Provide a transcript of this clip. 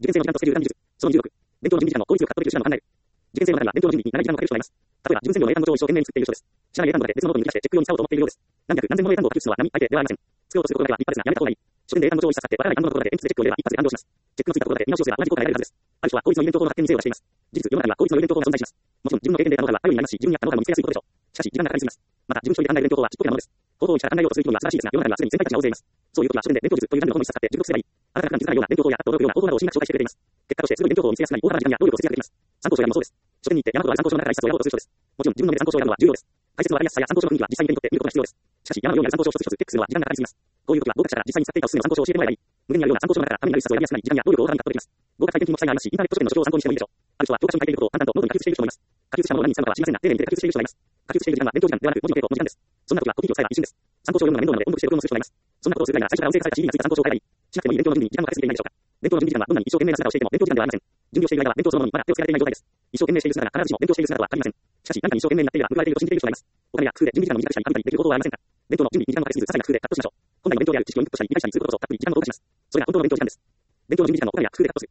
受験生の時間とスケジュール管理術。その16。勉強の準備時間の効率よくカットできる手段を考える。受験生の中には勉強の準備に7時間もかける人がいます。例えば、純正の英単語帳を一生懸命に作っている人です。社内英単語だけ別のノートに書き出してチェック用に使おうと思っているようです。何百何千もの英単語を書き写すのは並相手ではありません。作ろうとすることだけは一発ですが、やめた方がいい。書店で英単語帳を一冊買って、わからない単語のところだけ鉛筆でチェックを入れれば一発で完了します。チェックのついたところだけ見直しをすれば同じ効果が得られるはずです。ある人は効率の有便教法の発展に精を出しています。事実、世の中には効率の有便教法が存在します。もちろん、自分の経験で得たノウハウは頼りになりますし、自分に合ったノウハウも見つけやすいことでしょう。しかし、時間がかかりすぎます。また、自分一人で考える勉強法はちっぽけなものです。方法を一から考えようとする人には素晴らしいですが、世の中にはすでに先輩たちが大勢います。そういう時は書店で勉強術というジャンルの本を一冊買って熟読すればいい。あなたが普段気づかないような勉強法やパッと驚くような方法などを新学紹介してくれています。結果としてすぐに勉強法を見つけやすくなり、大幅な時間や労力を節約できます。参考書を選ぶもそうです。書店に行って山ほどある参考書の中から一冊を選ぼうとする人です。もちろん自分の目で参考書を選ぶのは重要です。解説のわかりやすさや参考書の雰囲気は実際に手に取って見ることが必要です。しかし、山のようにある参考書を一つ一つチェックするのは時間がかかりすぎます。こういう時は合格者から実際に使っていたおすすめの参考書を教えてもらえばいい。無限にあるような参考書の中からためになる一冊を選びやすくなり、時間や労力を大幅にカットできます。合格体験金も記載がありますし、インターネット書店の書評を参考にしてもいいでしょう。ある人は教科書に書いていることを淡々とノートに書き写している人もいます。書き写したものを何に使うのかは知りませんが、丁寧に手で書き写している人がいます。書き写している時間は勉強時間ではなく文字の稽古の時間です。そんな時はコピー機を使えば一瞬です。参考書を読むのが面倒なので音読して録音する人がいます。そんなことをするぐらいなら最初から音声化された CD がついた参考書を買えばいい。しなくてもいい勉強の準備に時間がかかりすぎていないでしょうか。勉強の準備時間はどんなに一生懸命な姿をしていても勉強時間ではありません。準備をしている間は勉強そのものにまだ手をつけられていない状態です。一生懸命している姿が必ずしも勉強している姿とは限りません。しかし何かに一生懸命になっていれば報われていると信じている人がいます。お金や工夫で準備時間の短さに神々できる方法はありませんか。勉強の準備に時間をかけすぎず、些細な工夫でカットしましょう。本来の勉強である知識をインプットしたり理解したりすることこそたっぷり時間を労働します。それが本当の勉強時間です。勉強の準備時間のお金や工夫でカットする。